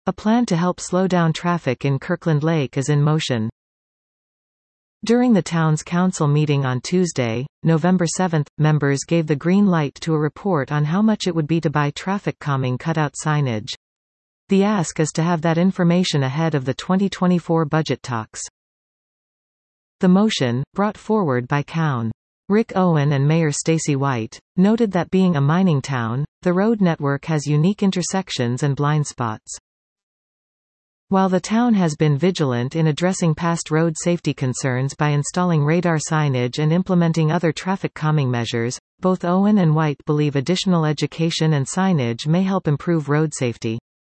A plan to help slow down traffic in Kirkland Lake is in motion. During the town's council meeting on Tuesday, November 7, members gave the green light to a report on how much it would be to buy traffic calming cutout signage. The ask is to have that information ahead of the 2024 budget talks. The motion, brought forward by Coun. Rick Owen and Mayor Stacy White, noted that being a mining town, the road network has unique intersections and blind spots. While the town has been vigilant in addressing past road safety concerns by installing radar signage and implementing other traffic calming measures, both Owen and White believe additional education and signage may help improve road safety.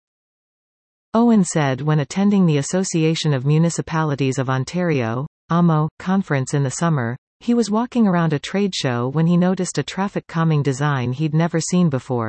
Owen said when attending the Association of Municipalities of Ontario, AMO, conference in the summer, he was walking around a trade show when he noticed a traffic calming design he'd never seen before.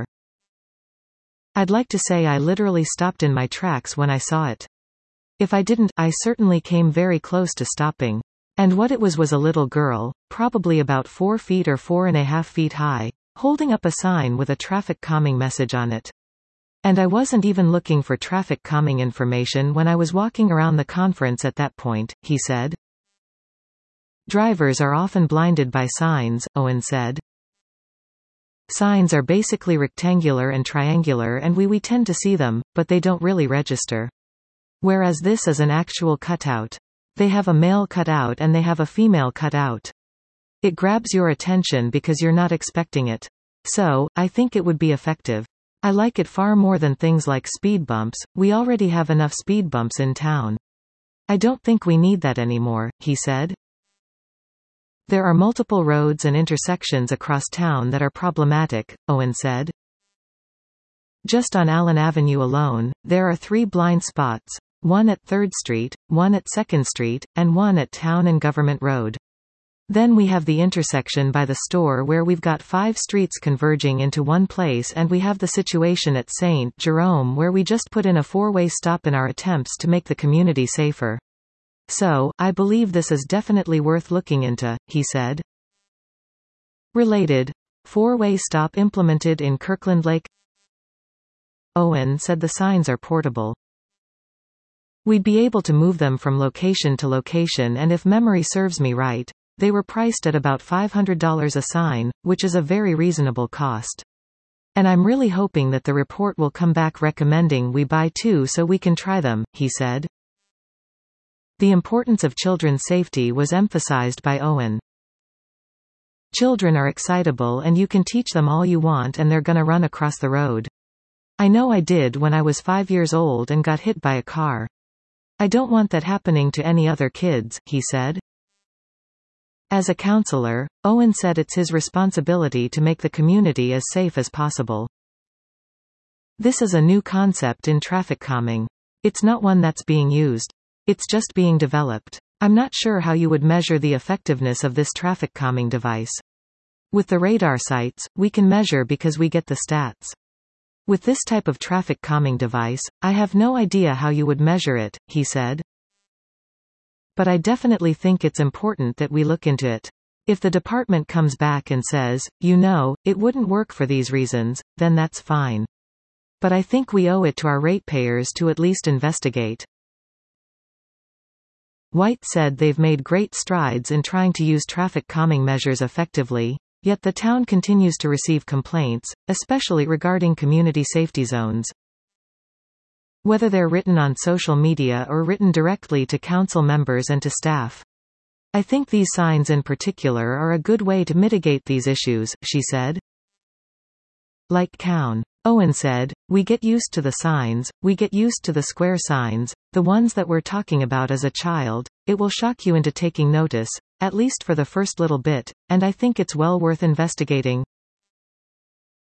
"I'd like to say I literally stopped in my tracks when I saw it. If I didn't, I certainly came very close to stopping. And what it was a little girl, probably about 4 feet or 4.5 feet high, holding up a sign with a traffic calming message on it. And I wasn't even looking for traffic calming information when I was walking around the conference at that point," he said. "Drivers are often blinded by signs," Owen said. "Signs are basically rectangular and triangular and we tend to see them, but they don't really register. Whereas this is an actual cutout. They have a male cutout and they have a female cutout. It grabs your attention because you're not expecting it. So, I think it would be effective. I like it far more than things like speed bumps. We already have enough speed bumps in town. I don't think we need that anymore," he said. "There are multiple roads and intersections across town that are problematic," Owen said. "Just on Allen Avenue alone, there are 3 blind spots, one at 3rd Street, one at 2nd Street, and one at Town and Government Road. Then we have the intersection by the store where we've got 5 streets converging into one place, and we have the situation at St. Jerome where we just put in a 4-way stop in our attempts to make the community safer. So, I believe this is definitely worth looking into," he said. Related. 4-way stop implemented in Kirkland Lake. Owen said the signs are portable. "We'd be able to move them from location to location, and if memory serves me right, they were priced at about $500 a sign, which is a very reasonable cost. And I'm really hoping that the report will come back recommending we buy 2 so we can try them," he said. The importance of children's safety was emphasized by Owen. "Children are excitable and you can teach them all you want and they're gonna run across the road. I know I did when I was 5 years old and got hit by a car. I don't want that happening to any other kids," he said. As a counselor, Owen said it's his responsibility to make the community as safe as possible. "This is a new concept in traffic calming. It's not one that's being used. It's just being developed. I'm not sure how you would measure the effectiveness of this traffic calming device. With the radar sites, we can measure because we get the stats. With this type of traffic calming device, I have no idea how you would measure it," he said. "But I definitely think it's important that we look into it. If the department comes back and says, it wouldn't work for these reasons, then that's fine. But I think we owe it to our ratepayers to at least investigate." White said they've made great strides in trying to use traffic calming measures effectively, yet the town continues to receive complaints, especially regarding community safety zones. Whether they're written on social media or written directly to council members and to staff. "I think these signs in particular are a good way to mitigate these issues," she said. Like Coun. Owen said, "We get used to the signs, we get used to the square signs, the ones that we're talking about as a child. It will shock you into taking notice, at least for the first little bit, and I think it's well worth investigating."